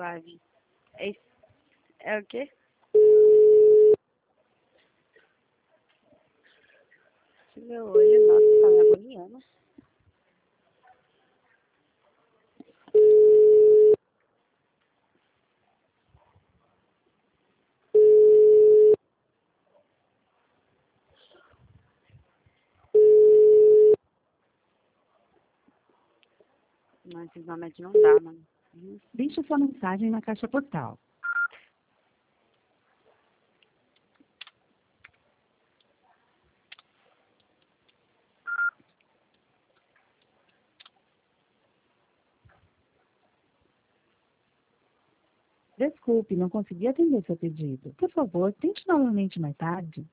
live. É o quê? Meu olho, nossa, tá me agoniando. Não, esses nomes não dá, mano. Deixe sua mensagem na caixa postal. Desculpe, não consegui atender seu pedido. Por favor, tente novamente mais tarde.